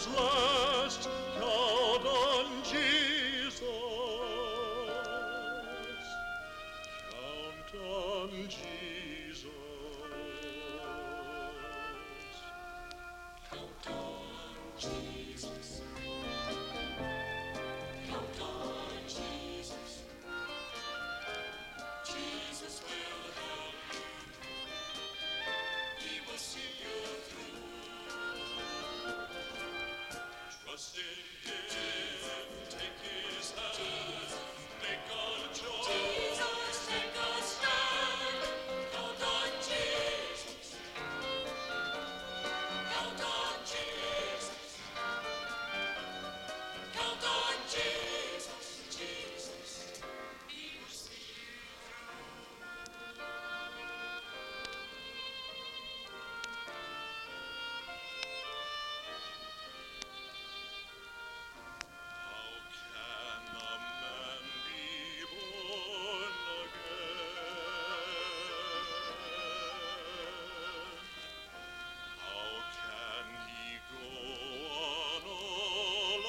is last, count on Jesus. Count on Jesus. Count on Jesus. Count on Jesus. Jesus will help you. He will see you through. Trust in Him, take His hand, make a choice. Jesus, take a stand. Count on Jesus. Count on Jesus. Count on Jesus. Jesus, He will see you through. How can a man be born again? How can he go on all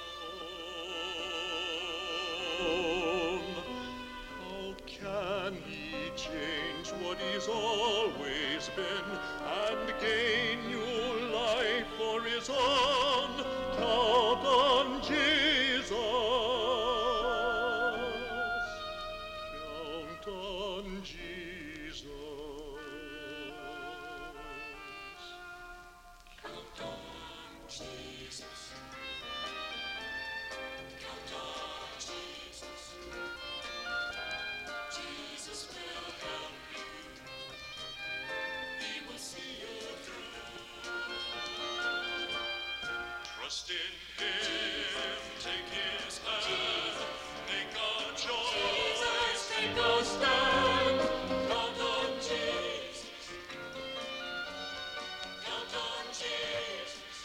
alone? How can he change what he's always been and gain new life for his own? Count on Jesus. Count on Jesus. Count on Jesus. Count on Jesus. Jesus will help you. He will see you through. Trust in Him, take His hand, make a choice. Jesus, take a stand. Count on Jesus. Count on Jesus.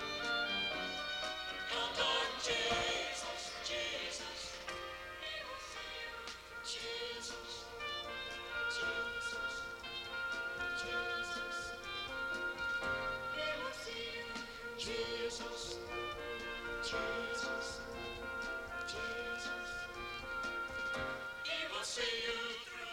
Count on Jesus. Jesus. He will see you. Jesus. Jesus. Jesus. He will see you. Jesus. Jesus. Jesus. He will see you through.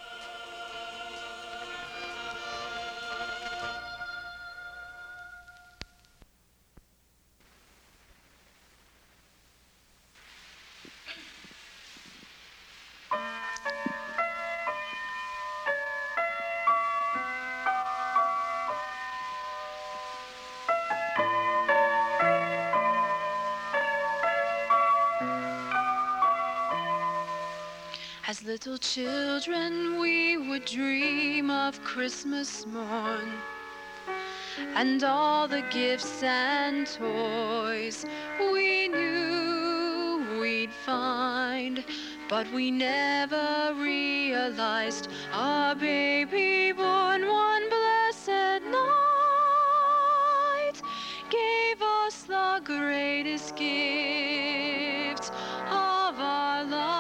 As little children, we would dream of Christmas morn and all the gifts and toys we knew we'd find. But we never realized a baby born one blessed night gave us the greatest gift of our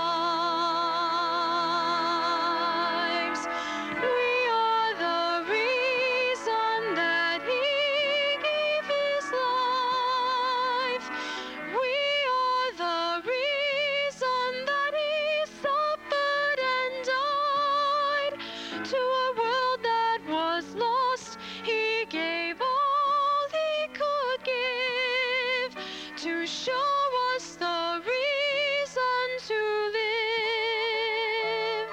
lives. We are the reason that He gave His life. We are the reason that He suffered and died. To a world that was lost, He gave all He could give to show us the reason to live.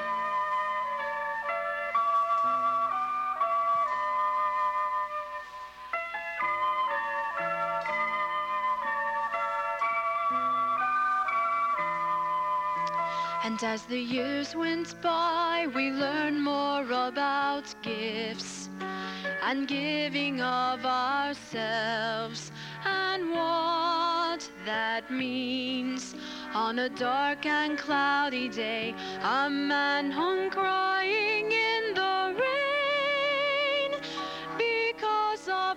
And as the years went by, we learned more about gifts and giving of ourselves and what that means. On a dark and cloudy day, a man hung crying in the rain because of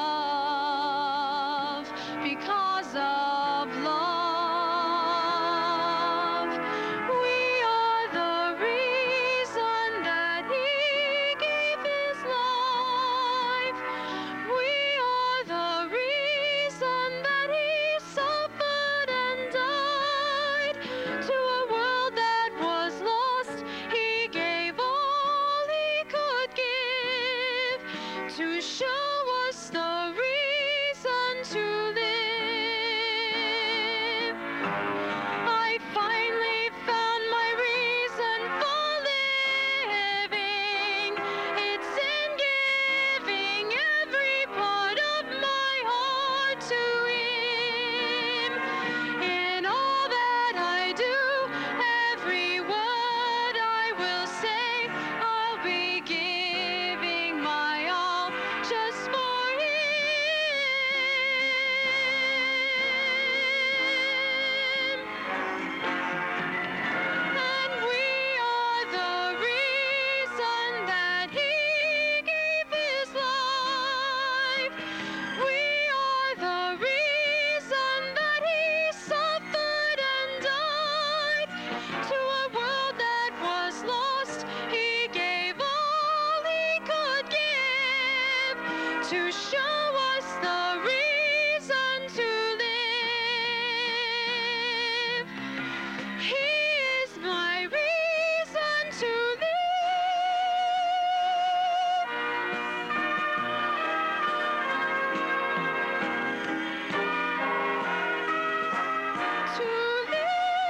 love, because of love. We are the reason that He gave His life. We are the reason to show us the reason to live. He is my reason to live. To live.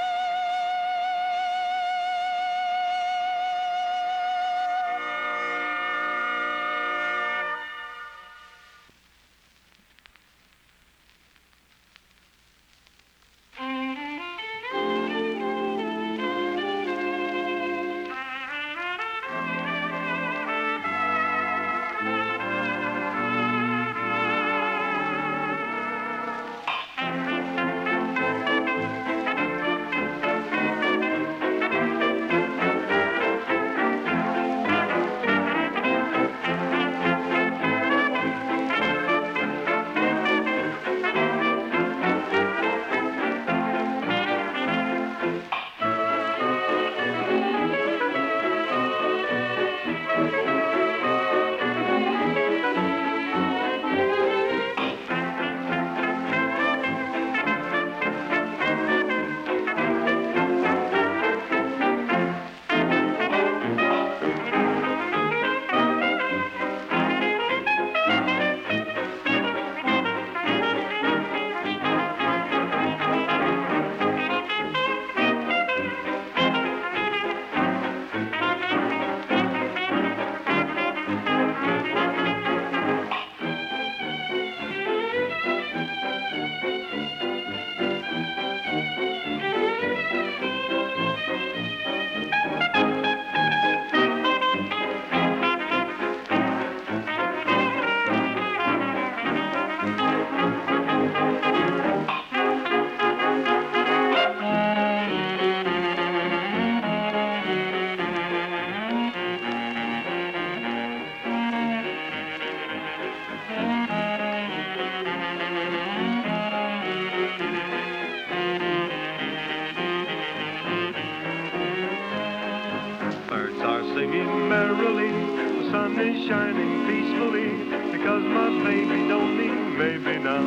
Birds are singing merrily, the sun is shining peacefully, because my baby don't need maybe now.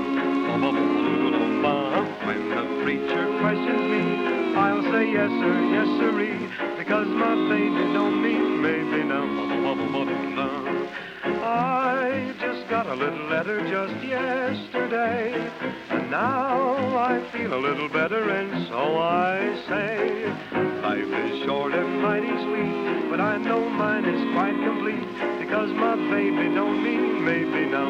When the preacher questions me, I'll say yes sir, yes sirree, because my baby don't need maybe now. I just got a little letter just yesterday, and now I feel a little better, and so I say, life is short and mighty sweet, but I know mine is quite complete, because my baby don't need maybe now.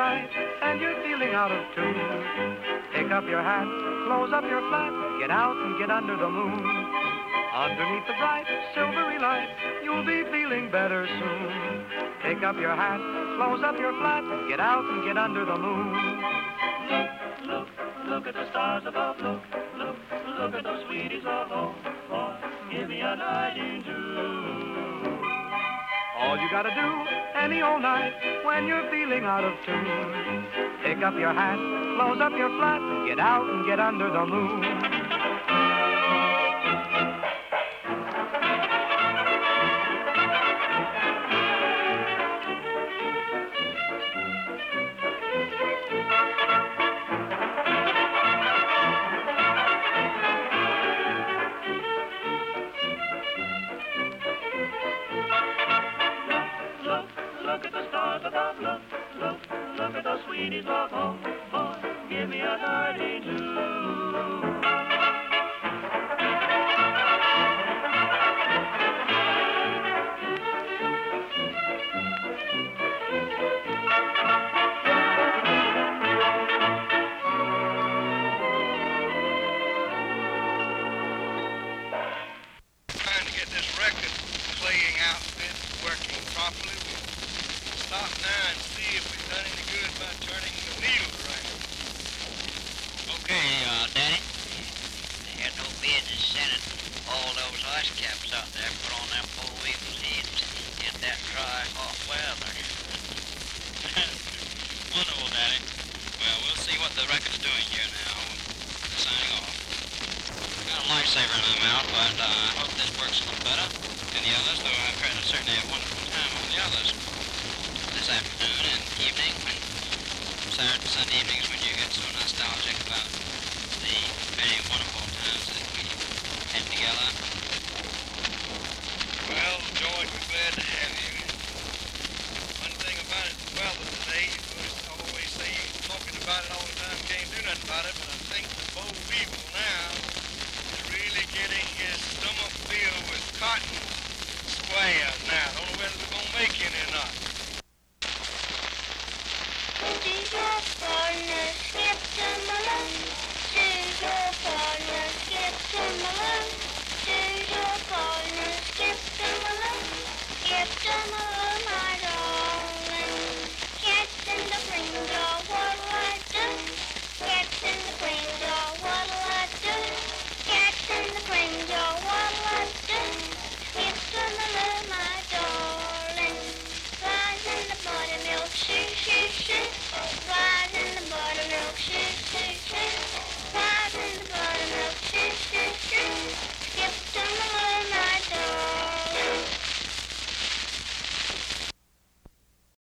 night and you're feeling out of tune, pick up your hat, close up your flap, get out and get under the moon. Underneath the bright, silvery light, you'll be feeling better soon. Pick up your hat, close up your flap, get out and get under the moon. Look, look at the stars above. Look at those sweeties of home. Boy, give me a nightie too. All you gotta do, any old night, when you're feeling out of tune, pick up your hat, close up your flap, get out and get under the moon. Look at the stars above, look at those sweeties of home. Boy, give me a nightie too. Trying to get this record playing outfit working properly. Stop now and see if we've done any good by turning the needles around. Okay, Daddy. They had no business sending all those ice caps out there, put on them poor people's heads in that dry, hot weather. Wonderful, Daddy. Well, we'll see what the record's doing here now. Signing off. Got a lifesaver in my mouth, but I hope this works a little better than the others, though I've had certainly a wonderful time on the others. This afternoon and evening, when Saturday and Sunday evenings, when you get so nostalgic about the very wonderful times that we had together. Well, George, we're glad to have you. One thing about it, the weather today, you always say you're talking about it all the time, can't do nothing about it, but I think the bold people now is really getting his stomach filled with cotton squares now. Don't know whether